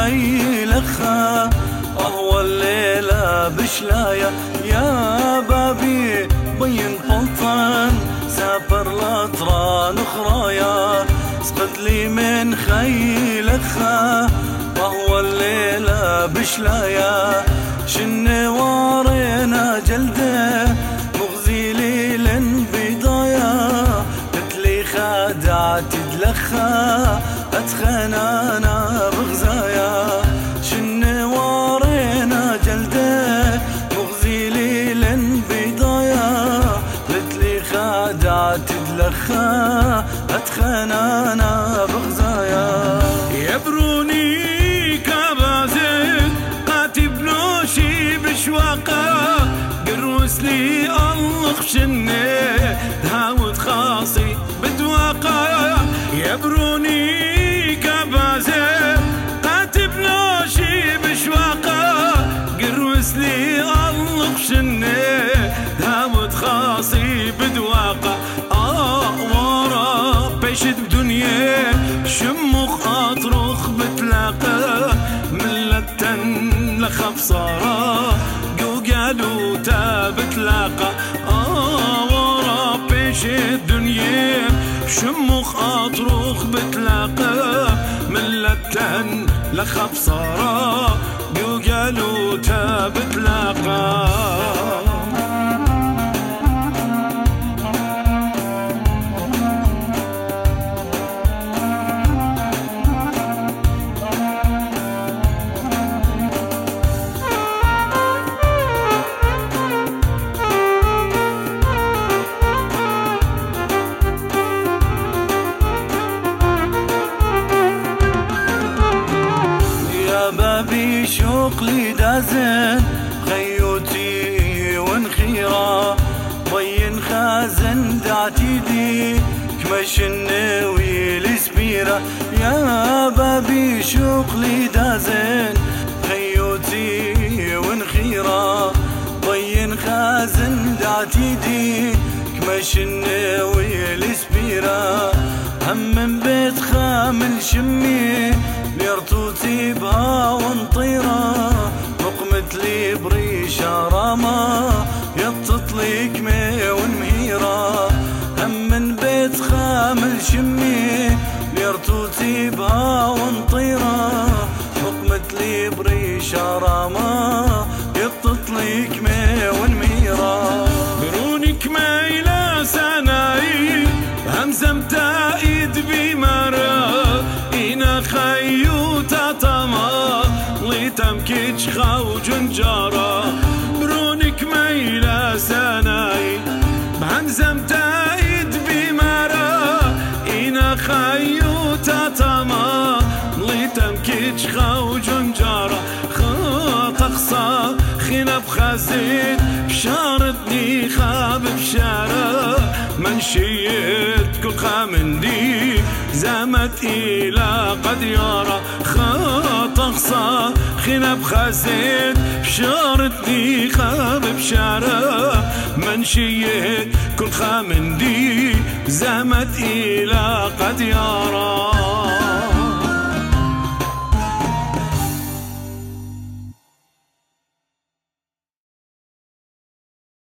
خيلخها أهوى الليلة بشلايا يا بابي بين طلطان سافر لطران أخرايا اسقط لي من خيلخها وهو الليلة بشلايا شن وارينا جلده مغزي لي للبداية قتلي خادعت تدلخها أتخنى أنا بغزايا شن وارينا جلده مغزي لي للبداية قتلي خادعت تدلخها أتخنى أنا بغزايا يبروني كبازل قاتب نوشي بشواقة قروس لي الله خشني داود خاصي بدواقة يبروني كبازل قاتب نوشي بشواقة قروس لي الله خشني داود خاصي بدواقة ورا بيشد بدنيا شمخ أطرخ بتلاقى ملة لخبصارة قالوا تبتلاقى ورا بيش الدنيا شمخ أطرخ بتلاقى ملة لخبصارة قالوا تبتلاقى بابي شوق لي دازن خيوتي ونخيرة بين خازن دعتيدي كمش النوي لسبيرة يا بابي شوق لي دازن خيوتي ونخيرة بين خازن دعتيدي كمش النوي لسبيرة هم من بيت خامل شمي ليرتوتي بها ونطيرة مقمت لي بريشة راما يططلي كمي ونمهيرة هم من بيت خامل شمي ليرتوتي بها ونطيرة مقمت لي بريشة راما يططلي كمي ونمهيرة بروني كمي لا سناي همزم تايد بمرة إنا خيوتا تما ليتم كيش خاو جنجارة برونك ميلا سناي بهمزم تايد بمرة إنا خيوتا تما ليتم كيش خاو جنجارة خطقصا خنا بخزيت بشارتني خاب بشارة منشيت كل خامندي زامت إلى قد يرى خطقصا خنا بخزيت بشارتني خاب بشارة منشيت كل خامندي زامت إلى قد يرى